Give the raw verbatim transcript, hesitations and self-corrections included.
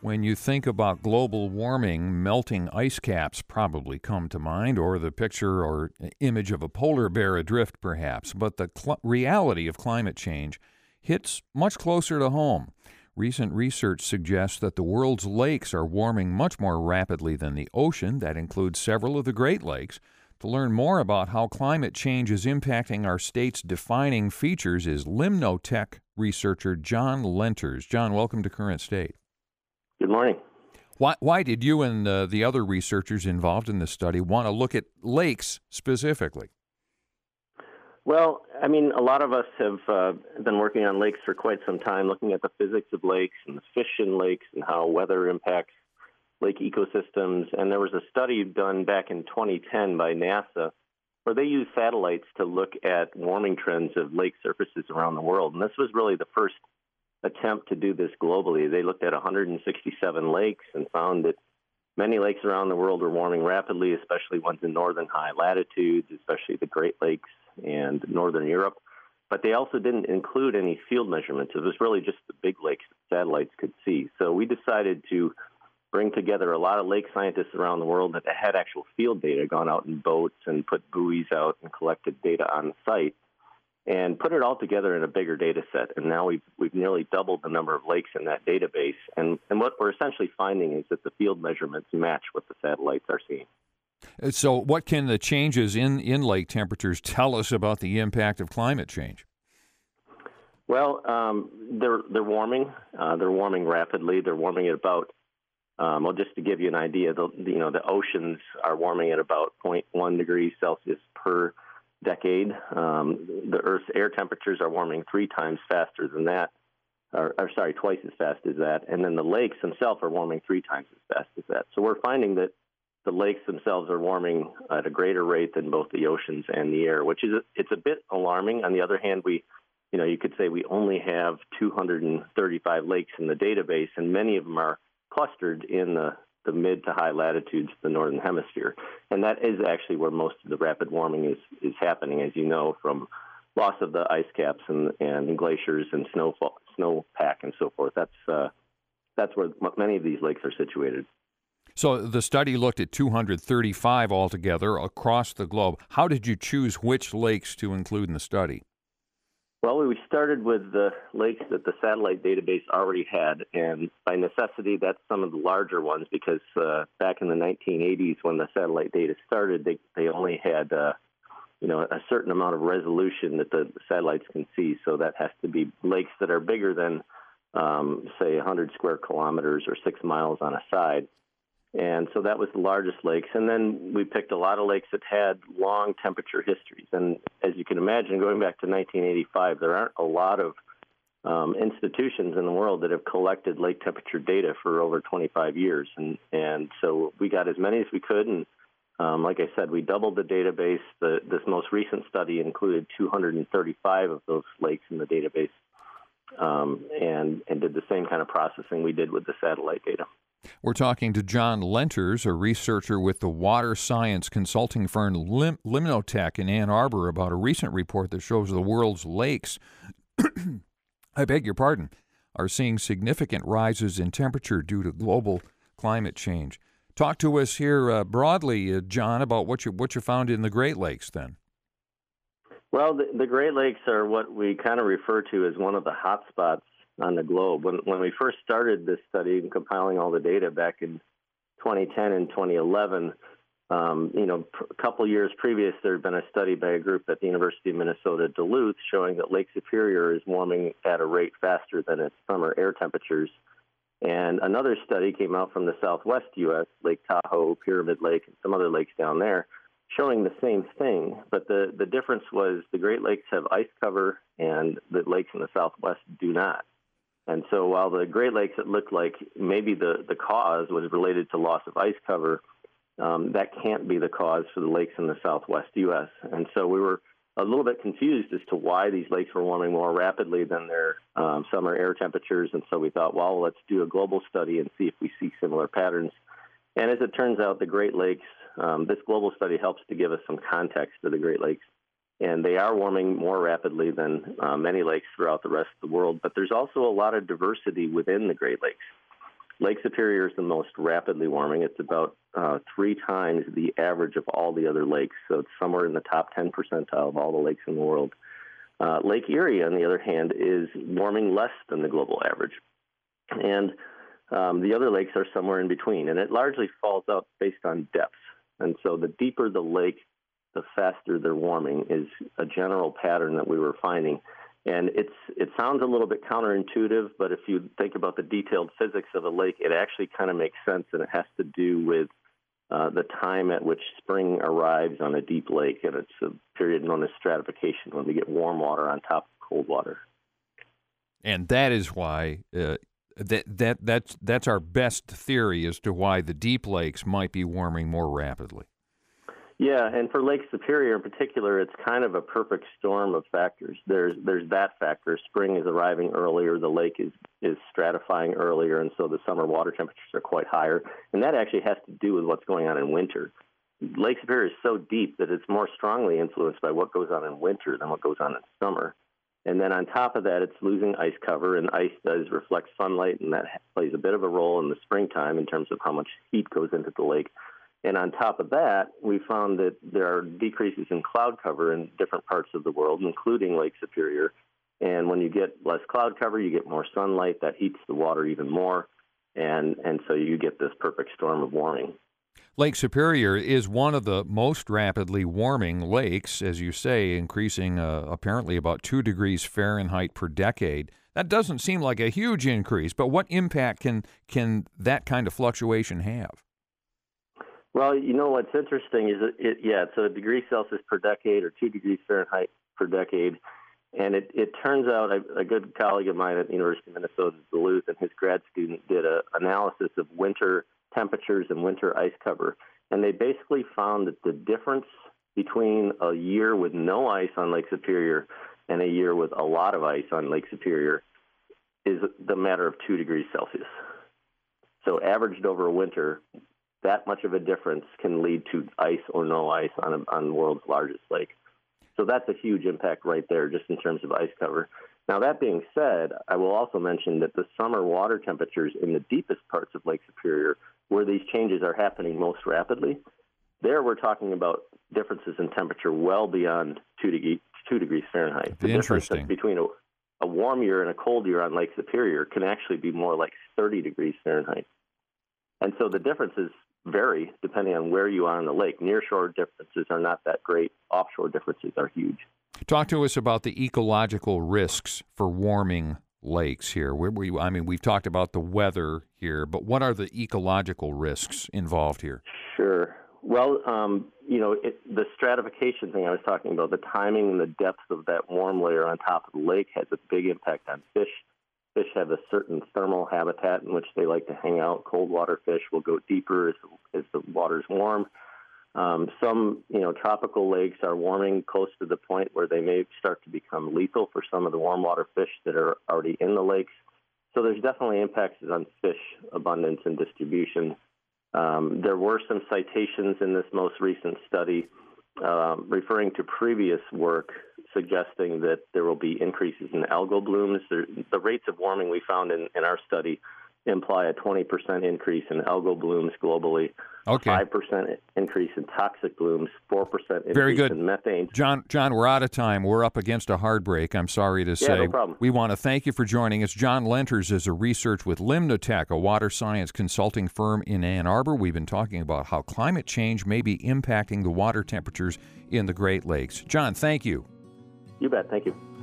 When you think about global warming, melting ice caps probably come to mind, or the picture or image of a polar bear adrift, perhaps. But the cl- reality of climate change hits much closer to home. Recent research suggests that the world's lakes are warming much more rapidly than the ocean. That includes several of the Great Lakes. To learn more about how climate change is impacting our state's defining features is Limnotech researcher John Lenters. John, welcome to Current State. Good morning. Why, why did you and uh, the other researchers involved in this study want to look at lakes specifically? Well, I mean, a lot of us have uh, been working on lakes for quite some time, looking at the physics of lakes and the fish in lakes and how weather impacts lake ecosystems. And there was a study done back in twenty ten by NASA where they used satellites to look at warming trends of lake surfaces around the world. And this was really the first attempt to do this globally. They looked at one hundred sixty-seven lakes and found that many lakes around the world were warming rapidly, especially ones in northern high latitudes, especially the Great Lakes and northern Europe. But they also didn't include any field measurements. It was really just the big lakes that satellites could see. So we decided to bring together a lot of lake scientists around the world that had actual field data, gone out in boats and put buoys out and collected data on the site, and put it all together in a bigger data set. And now we've, we've nearly doubled the number of lakes in that database. And, and what we're essentially finding is that the field measurements match what the satellites are seeing. So what can the changes in, in lake temperatures tell us about the impact of climate change? Well, um, they're, they're warming. Uh, they're warming rapidly. They're warming at about, um, well, just to give you an idea, the, you know, the oceans are warming at about zero point one degrees Celsius per decade. Um, the Earth's air temperatures are warming three times faster than that, or, or sorry, twice as fast as that. And then the lakes themselves are warming three times as fast as that. So we're finding that the lakes themselves are warming at a greater rate than both the oceans and the air, which is a, it's a bit alarming. On the other hand, we, you know, you could say we only have two hundred thirty-five lakes in the database, and many of them are clustered in the the mid to high latitudes of the northern hemisphere. And that is actually where most of the rapid warming is, is happening, as you know, from loss of the ice caps and, and glaciers and snowfall, snowpack and so forth. That's, uh, that's where many of these lakes are situated. So the study looked at two hundred thirty-five altogether across the globe. How did you choose which lakes to include in the study? Well, we started with the lakes that the satellite database already had, and by necessity, that's some of the larger ones because uh, back in the nineteen eighties, when the satellite data started, they they only had uh, you know a certain amount of resolution that the, the satellites can see. So that has to be lakes that are bigger than, um, say, one hundred square kilometers or six miles on a side. And so that was the largest lakes. And then we picked a lot of lakes that had long temperature histories. And as you can imagine, going back to nineteen eighty-five, there aren't a lot of um, institutions in the world that have collected lake temperature data for over twenty-five years. And, and so we got as many as we could. And um, like I said, we doubled the database. The, this most recent study included two hundred thirty-five of those lakes in the database um, and, and did the same kind of processing we did with the satellite data. We're talking to John Lenters, a researcher with the water science consulting firm Lim- Limnotech in Ann Arbor, about a recent report that shows the world's lakes, I beg your pardon, are seeing significant rises in temperature due to global climate change. Talk to us here uh, broadly, uh, John, about what you what you found in the Great Lakes then. Well, the, the Great Lakes are what we kind of refer to as one of the hot spots on the globe. When when we first started this study and compiling all the data back in twenty ten and twenty eleven, um, you know, pr- a couple years previous, there had been a study by a group at the University of Minnesota Duluth showing that Lake Superior is warming at a rate faster than its summer air temperatures. And another study came out from the southwest U S, Lake Tahoe, Pyramid Lake, and some other lakes down there, showing the same thing. But the, the difference was the Great Lakes have ice cover and the lakes in the southwest do not. And so while the Great Lakes, it looked like maybe the, the cause was related to loss of ice cover, um, that can't be the cause for the lakes in the southwest U S. And so we were a little bit confused as to why these lakes were warming more rapidly than their um, summer air temperatures. And so we thought, well, let's do a global study and see if we see similar patterns. And as it turns out, the Great Lakes, um, this global study helps to give us some context to the Great Lakes. And they are warming more rapidly than uh, many lakes throughout the rest of the world. But there's also a lot of diversity within the Great Lakes. Lake Superior is the most rapidly warming. It's about uh, three times the average of all the other lakes, so it's somewhere in the top ten percentile of all the lakes in the world. Uh, Lake Erie, on the other hand, is warming less than the global average. And um, the other lakes are somewhere in between, and it largely falls out based on depth. And so the deeper the lake, the faster they're warming is a general pattern that we were finding. And it's it sounds a little bit counterintuitive, but if you think about the detailed physics of a lake, it actually kind of makes sense, and it has to do with uh, the time at which spring arrives on a deep lake, and it's a period known as stratification, when we get warm water on top of cold water. And that is why uh, that that that's that's our best theory as to why the deep lakes might be warming more rapidly. Yeah, and for Lake Superior in particular, it's kind of a perfect storm of factors. There's there's that factor. Spring is arriving earlier, the lake is, is stratifying earlier, and so the summer water temperatures are quite higher. And that actually has to do with what's going on in winter. Lake Superior is so deep that it's more strongly influenced by what goes on in winter than what goes on in summer. And then on top of that, it's losing ice cover, and ice does reflect sunlight, and that plays a bit of a role in the springtime in terms of how much heat goes into the lake. And on top of that, we found that there are decreases in cloud cover in different parts of the world, including Lake Superior. And when you get less cloud cover, you get more sunlight. That heats the water even more. And, and so you get this perfect storm of warming. Lake Superior is one of the most rapidly warming lakes, as you say, increasing uh, apparently about two degrees Fahrenheit per decade. That doesn't seem like a huge increase, but what impact can can that kind of fluctuation have? Well, you know what's interesting is, it, it, yeah, so a degree Celsius per decade or two degrees Fahrenheit per decade. And it, it turns out a, a good colleague of mine at the University of Minnesota, Duluth, and his grad student did an analysis of winter temperatures and winter ice cover. And they basically found that the difference between a year with no ice on Lake Superior and a year with a lot of ice on Lake Superior is the matter of two degrees Celsius. So averaged over a winter, that much of a difference can lead to ice or no ice on, a, on the world's largest lake. So that's a huge impact right there, just in terms of ice cover. Now, that being said, I will also mention that the summer water temperatures in the deepest parts of Lake Superior, where these changes are happening most rapidly, there we're talking about differences in temperature well beyond two, degree, two degrees Fahrenheit. The difference between a, a warm year and a cold year on Lake Superior can actually be more like thirty degrees Fahrenheit. And so the differences vary depending on where you are on the lake. Nearshore differences are not that great. Offshore differences are huge. Talk to us about the ecological risks for warming lakes here. Where we, I mean, we've talked about the weather here, but what are the ecological risks involved here? Sure. Well, um, you know, it, the stratification thing I was talking about, the timing and the depth of that warm layer on top of the lake has a big impact on fish. Fish have a certain thermal habitat in which they like to hang out. Cold water fish will go deeper as, as the water's warm. Um, some, you know, tropical lakes are warming close to the point where they may start to become lethal for some of the warm water fish that are already in the lakes. So there's definitely impacts on fish abundance and distribution. Um, there were some citations in this most recent study um, referring to previous work suggesting that there will be increases in algal blooms. There, the rates of warming we found in, in our study imply a twenty percent increase in algal blooms globally, okay. five percent increase in toxic blooms, four percent increase Very good. in methane. John, John, we're out of time. We're up against a hard break, I'm sorry to say. Yeah, no problem. We want to thank you for joining us. John Lenters is a research with Limnotech, a water science consulting firm in Ann Arbor. We've been talking about how climate change may be impacting the water temperatures in the Great Lakes. John, thank you. You bet. Thank you.